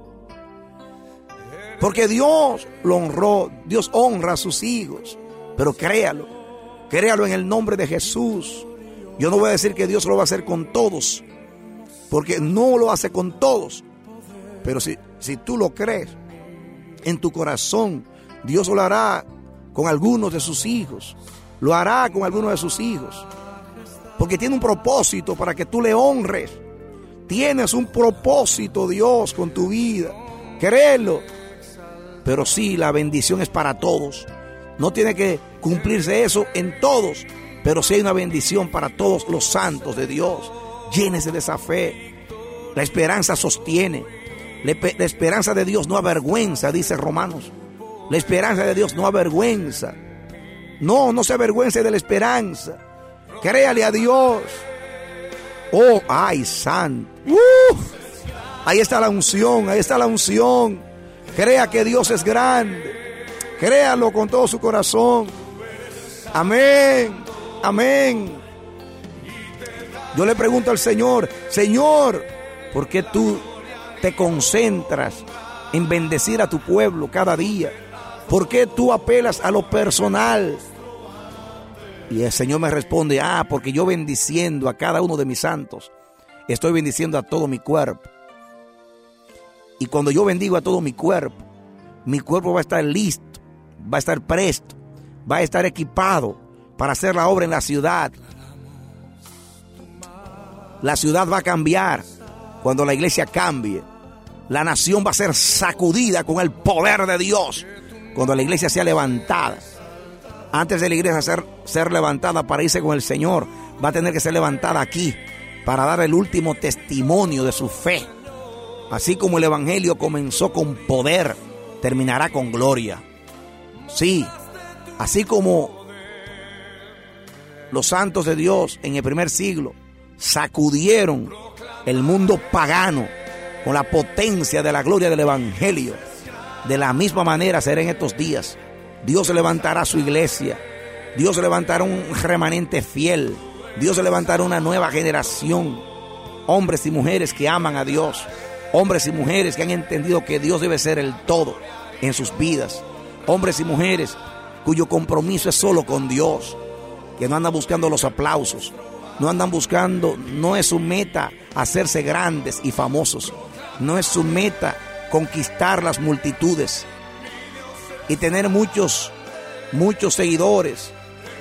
Porque Dios lo honró, Dios honra a sus hijos. Pero créalo, créalo en el nombre de Jesús. Yo no voy a decir que Dios lo va a hacer con todos, porque no lo hace con todos. Pero si, si tú lo crees en tu corazón, Dios lo hará con algunos de sus hijos. Lo hará con algunos de sus hijos. Porque tiene un propósito para que tú le honres. Tienes un propósito, Dios, con tu vida. Créelo. Pero sí, la bendición es para todos. No tiene que cumplirse eso en todos, pero sí hay una bendición para todos los santos de Dios. Llénese de esa fe. La esperanza sostiene. La esperanza de Dios no avergüenza, dice Romanos. La esperanza de Dios no avergüenza. No, no se avergüence de la esperanza. Créale a Dios. Oh, ay, santo. Uf. Ahí está la unción, ahí está la unción. Crea que Dios es grande. Créalo con todo su corazón. Amén. Amén. Yo le pregunto al Señor, Señor, ¿por qué tú te concentras en bendecir a tu pueblo cada día? ¿Por qué tú apelas a lo personal? Y el Señor me responde, ah, porque yo bendiciendo a cada uno de mis santos, estoy bendiciendo a todo mi cuerpo. Y cuando yo bendigo a todo mi cuerpo, mi cuerpo va a estar listo, va a estar presto, va a estar equipado para hacer la obra en la ciudad. La ciudad va a cambiar cuando la iglesia cambie. La nación va a ser sacudida con el poder de Dios cuando la iglesia sea levantada. Antes de la iglesia ser, ser levantada para irse con el Señor, va a tener que ser levantada aquí para dar el último testimonio de su fe. Así como el evangelio comenzó con poder, terminará con gloria. Sí, así como los santos de Dios en el primer siglo sacudieron el mundo pagano con la potencia de la gloria del evangelio, de la misma manera será en estos días. Dios levantará su iglesia, Dios levantará un remanente fiel, Dios levantará una nueva generación, hombres y mujeres que aman a Dios, hombres y mujeres que han entendido que Dios debe ser el todo en sus vidas, hombres y mujeres cuyo compromiso es solo con Dios, que no andan buscando los aplausos, no andan buscando, no es su meta hacerse grandes y famosos, no es su meta conquistar las multitudes y tener muchos, muchos seguidores.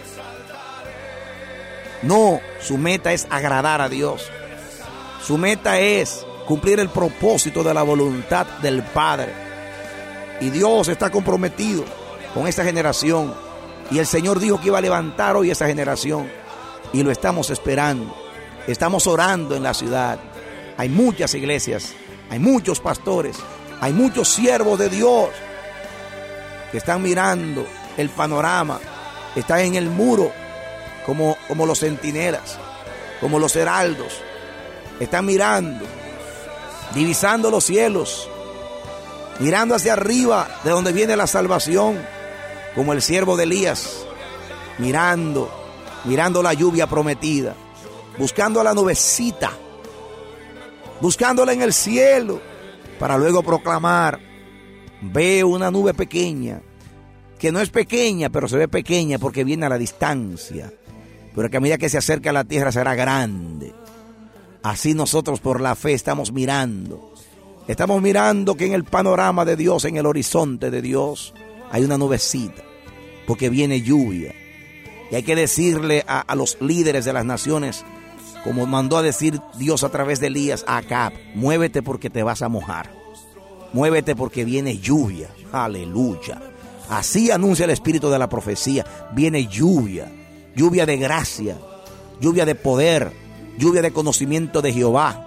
No, su meta es agradar a Dios. Su meta es cumplir el propósito de la voluntad del Padre. Y Dios está comprometido con esta generación. Y el Señor dijo que iba a levantar hoy esa generación. Y lo estamos esperando. Estamos orando en la ciudad. Hay muchas iglesias, hay muchos pastores, hay muchos siervos de Dios que están mirando el panorama, están en el muro como, como los centinelas, como los heraldos, están mirando, divisando los cielos, mirando hacia arriba de donde viene la salvación, como el siervo de Elías, mirando, mirando la lluvia prometida, buscando a la nubecita, buscándola en el cielo, para luego proclamar: veo una nube pequeña, que no es pequeña, pero se ve pequeña porque viene a la distancia, pero que a medida que se acerca a la tierra será grande. Así nosotros por la fe estamos mirando, estamos mirando que en el panorama de Dios, en el horizonte de Dios, hay una nubecita, porque viene lluvia. Y hay que decirle a, a los líderes de las naciones, como mandó a decir Dios a través de Elías a Acab: muévete porque te vas a mojar, muévete porque viene lluvia. Aleluya. Así anuncia el espíritu de la profecía: viene lluvia, lluvia de gracia, lluvia de poder, lluvia de conocimiento de Jehová,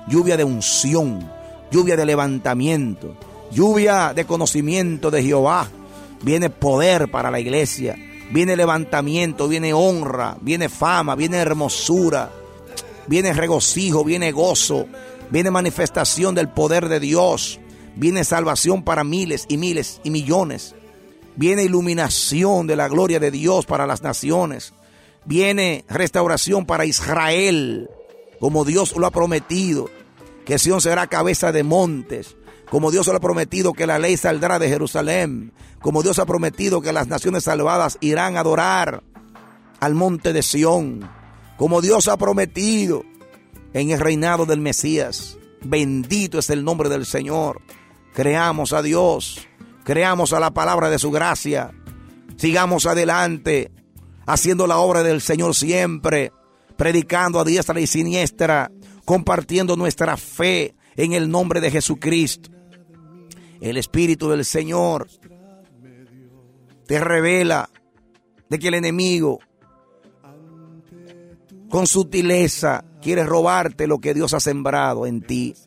lluvia de unción, lluvia de levantamiento, lluvia de conocimiento de Jehová. Viene poder para la iglesia, viene levantamiento, viene honra, viene fama, viene hermosura, viene regocijo, viene gozo, viene manifestación del poder de Dios, viene salvación para miles y miles y millones, viene iluminación de la gloria de Dios para las naciones, viene restauración para Israel, como Dios lo ha prometido, que Sión será cabeza de montes, como Dios lo ha prometido que la ley saldrá de Jerusalén, como Dios ha prometido que las naciones salvadas irán a adorar al monte de Sión, como Dios ha prometido en el reinado del Mesías. Bendito es el nombre del Señor. Creamos a Dios, creamos a la palabra de su gracia, sigamos adelante, haciendo la obra del Señor siempre, predicando a diestra y siniestra, compartiendo nuestra fe en el nombre de Jesucristo. El Espíritu del Señor te revela de que el enemigo con sutileza quiere robarte lo que Dios ha sembrado en ti.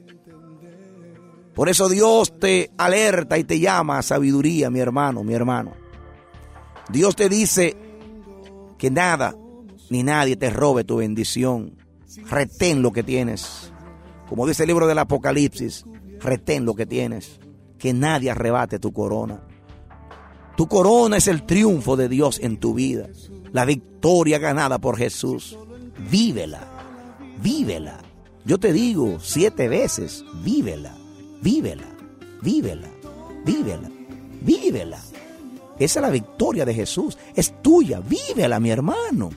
Por eso Dios te alerta y te llama a sabiduría, mi hermano, mi hermano. Dios te dice que nada ni nadie te robe tu bendición. Retén lo que tienes. Como dice el libro del Apocalipsis, retén lo que tienes. Que nadie arrebate tu corona. Tu corona es el triunfo de Dios en tu vida. La victoria ganada por Jesús. Vívela, vívela. Yo te digo siete veces, vívela, vívela, vívela, vívela, vívela. Esa es la victoria de Jesús. Es tuya, vívela, mi hermano.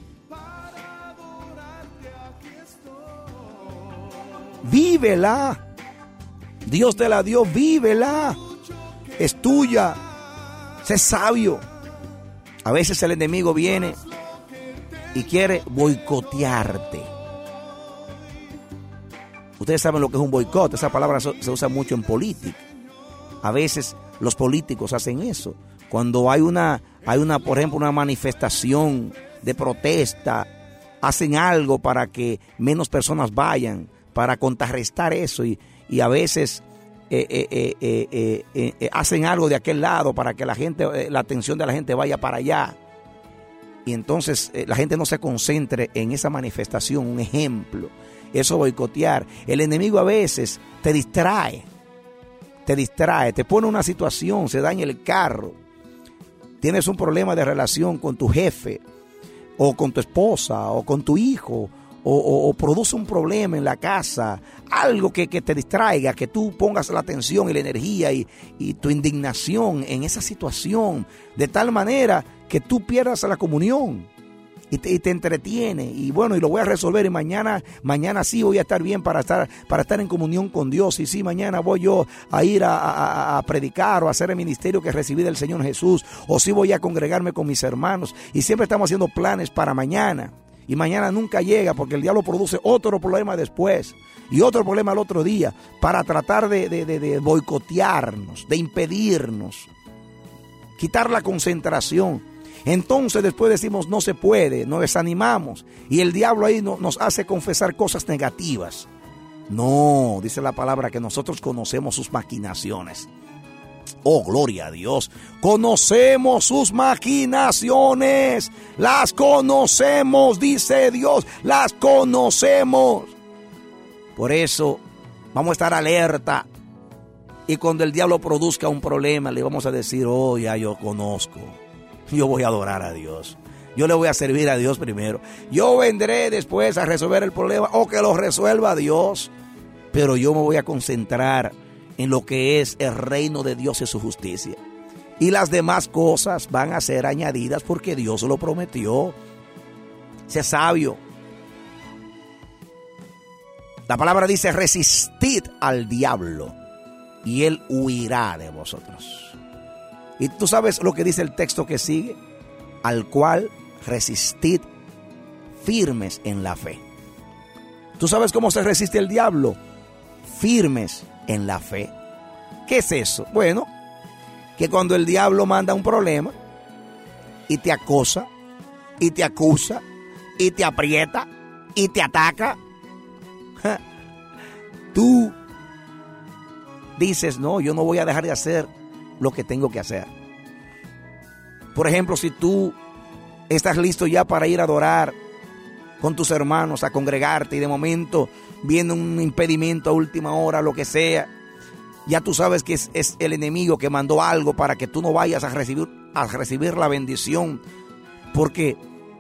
Vívela. Dios te la dio, vívela. Es tuya. Sé sabio. A veces el enemigo viene y quiere boicotearte. Ustedes saben lo que es un boicot. Esa palabra se usa mucho en política. A veces los políticos hacen eso. Cuando hay una, hay una, por ejemplo, una manifestación de protesta, hacen algo para que menos personas vayan, para contrarrestar eso, y, y a veces eh, eh, eh, eh, eh, eh, hacen algo de aquel lado para que la gente, eh, la atención de la gente vaya para allá. Y entonces eh, la gente no se concentre en esa manifestación. Un ejemplo, eso boicotear. El enemigo a veces te distrae, te distrae, te pone en una situación, se daña el carro, tienes un problema de relación con tu jefe, o con tu esposa, o con tu hijo, o, o, o produce un problema en la casa, algo que, que te distraiga, que tú pongas la atención y la energía y, y tu indignación en esa situación, de tal manera que tú pierdas la comunión y te, y te entretiene, y bueno, y lo voy a resolver, y mañana, mañana sí voy a estar bien para estar, para estar en comunión con Dios, y sí, mañana voy yo a ir a, a, a predicar o a hacer el ministerio que recibí del Señor Jesús, o sí voy a congregarme con mis hermanos, y siempre estamos haciendo planes para mañana, y mañana nunca llega porque el diablo produce otro problema después, y otro problema al otro día, para tratar de, de, de, de boicotearnos, de impedirnos, quitar la concentración. Entonces después decimos no se puede, nos desanimamos, y el diablo ahí no, nos hace confesar cosas negativas. No, dice la palabra que nosotros conocemos sus maquinaciones. Oh, gloria a Dios. Conocemos sus maquinaciones. Las conocemos, dice Dios. Las conocemos. Por eso vamos a estar alerta. Y cuando el diablo produzca un problema, le vamos a decir, oh, ya yo conozco. Yo voy a adorar a Dios. Yo le voy a servir a Dios primero. Yo vendré después a resolver el problema, o que lo resuelva Dios. Pero yo me voy a concentrar en lo que es el reino de Dios y su justicia. Y las demás cosas van a ser añadidas porque Dios lo prometió. Sé sabio. La palabra dice, resistid al diablo y él huirá de vosotros. Y tú sabes lo que dice el texto que sigue, al cual resistid firmes en la fe. ¿Tú sabes cómo se resiste el diablo? Firmes en la fe. ¿Qué es eso? Bueno, que cuando el diablo manda un problema y te acosa, y te acusa, y te aprieta, y te ataca, tú dices, no, yo no voy a dejar de hacer lo que tengo que hacer. Por ejemplo, si tú estás listo ya para ir a adorar con tus hermanos, a congregarte, y de momento viene un impedimento a última hora, lo que sea, ya tú sabes que es, es el enemigo que mandó algo para que tú no vayas a recibir, a recibir la bendición, porque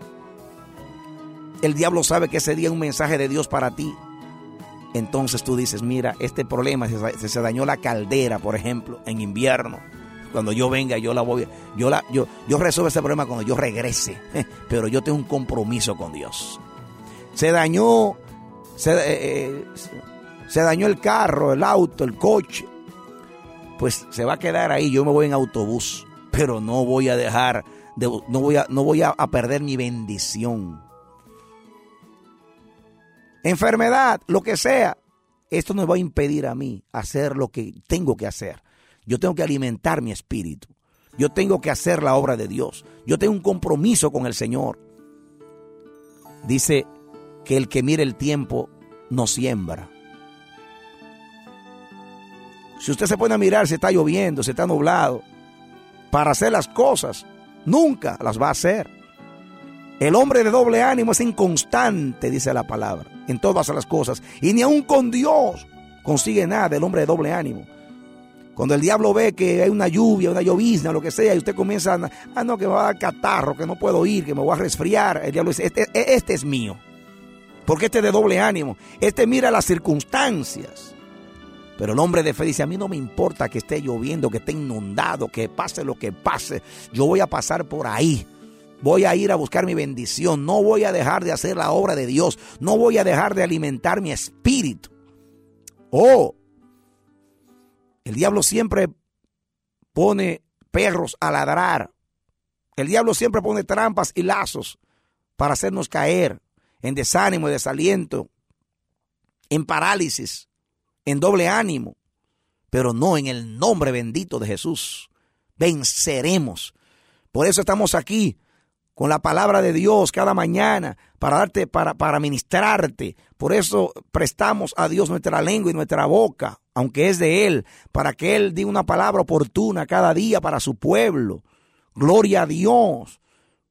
el diablo sabe que ese día es un mensaje de Dios para ti. Entonces tú dices, mira, este problema, se, se dañó la caldera, por ejemplo, en invierno. Cuando yo venga, yo la voy, yo la, yo, yo resuelvo ese problema cuando yo regrese. Pero yo tengo un compromiso con Dios. Se dañó, se, eh, se dañó el carro, el auto, el coche. Pues se va a quedar ahí. Yo me voy en autobús, pero no voy a dejar, de, no voy a, no voy a, a perder mi bendición. Enfermedad, lo que sea, esto no me va a impedir a mí hacer lo que tengo que hacer. Yo tengo que alimentar mi espíritu. Yo tengo que hacer la obra de Dios. Yo tengo un compromiso con el Señor. Dice que el que mira el tiempo no siembra. Si usted se pone a mirar, si está lloviendo, si está nublado, para hacer las cosas, nunca las va a hacer. El hombre de doble ánimo es inconstante, dice la palabra, en todas las cosas. Y ni aun con Dios consigue nada el hombre de doble ánimo. Cuando el diablo ve que hay una lluvia, una llovizna, lo que sea, y usted comienza a, ah, no, que me va a dar catarro, que no puedo ir, que me voy a resfriar, el diablo dice, este, este es mío. Porque este es de doble ánimo. Este mira las circunstancias. Pero el hombre de fe dice, a mí no me importa que esté lloviendo, que esté inundado, que pase lo que pase. Yo voy a pasar por ahí. Voy a ir a buscar mi bendición. No voy a dejar de hacer la obra de Dios. No voy a dejar de alimentar mi espíritu. Oh, el diablo siempre pone perros a ladrar. El diablo siempre pone trampas y lazos para hacernos caer en desánimo y desaliento, en parálisis, en doble ánimo. Pero no, en el nombre bendito de Jesús venceremos. Por eso estamos aquí con la palabra de Dios cada mañana para darte, para, para ministrarte. Por eso prestamos a Dios nuestra lengua y nuestra boca, aunque es de Él, para que Él diga una palabra oportuna cada día para su pueblo. Gloria a Dios.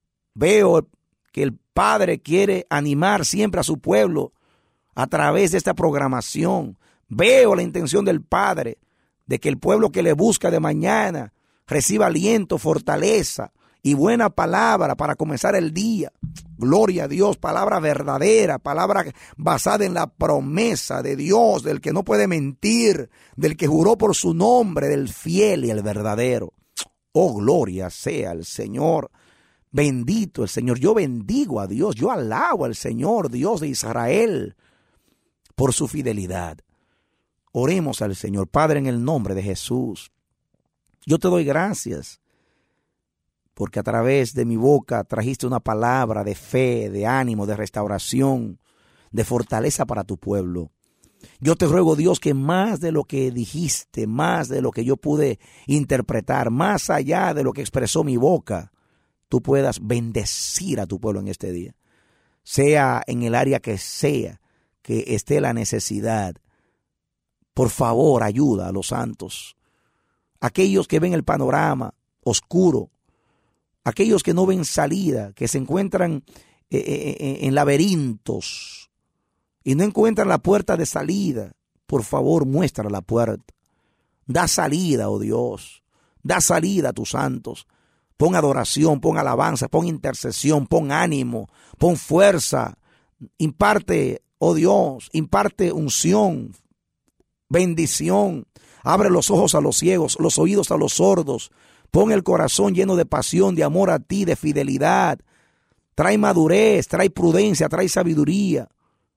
Veo que el Padre quiere animar siempre a su pueblo a través de esta programación. Veo la intención del Padre de que el pueblo que le busca de mañana reciba aliento, fortaleza y buena palabra para comenzar el día. Gloria a Dios, palabra verdadera, palabra basada en la promesa de Dios, del que no puede mentir, del que juró por su nombre, del fiel y el verdadero. Oh, gloria sea al Señor. Bendito el Señor. Yo bendigo a Dios, yo alabo al Señor, Dios de Israel, por su fidelidad. Oremos al Señor. Padre, en el nombre de Jesús, yo te doy gracias porque a través de mi boca trajiste una palabra de fe, de ánimo, de restauración, de fortaleza para tu pueblo. Yo te ruego, Dios, que más de lo que dijiste, más de lo que yo pude interpretar, más allá de lo que expresó mi boca, tú puedas bendecir a tu pueblo en este día. Sea en el área que sea, que esté la necesidad. Por favor, ayuda a los santos. Aquellos que ven el panorama oscuro, aquellos que no ven salida, que se encuentran eh, eh, en laberintos y no encuentran la puerta de salida, por favor, muestra la puerta. Da salida, oh Dios. Da salida a tus santos. Pon adoración, pon alabanza, pon intercesión, pon ánimo, pon fuerza. Imparte, oh Dios, imparte unción, bendición. Abre los ojos a los ciegos, los oídos a los sordos. Pon el corazón lleno de pasión, de amor a ti, de fidelidad. Trae madurez, trae prudencia, trae sabiduría.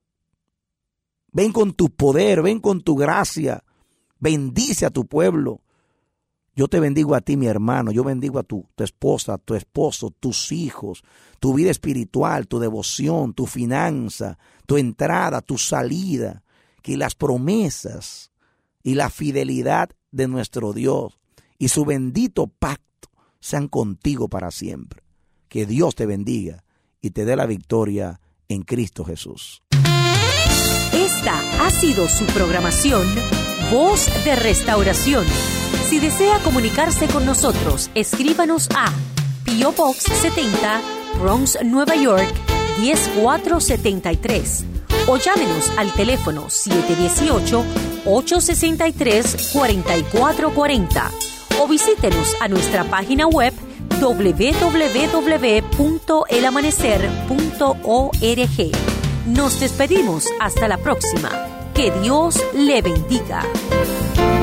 Ven con tu poder, ven con tu gracia. Bendice a tu pueblo. Yo te bendigo a ti, mi hermano. Yo bendigo a tu, tu esposa, tu esposo, tus hijos, tu vida espiritual, tu devoción, tu finanza, tu entrada, tu salida. Que las promesas y la fidelidad de nuestro Dios y su bendito pacto sean contigo para siempre. Que Dios te bendiga y te dé la victoria en Cristo Jesús. Es Esta ha sido su programación Voz de Restauración. Si desea comunicarse con nosotros, escríbanos a P O Box setenta, Bronx, Nueva York, diez mil cuatrocientos setenta y tres o llámenos al teléfono siete uno ocho, ocho seis tres, cuatro cuatro cuatro cero o visítenos a nuestra página web doble u doble u doble u punto el amanecer punto org. Nos despedimos hasta la próxima. Que Dios le bendiga.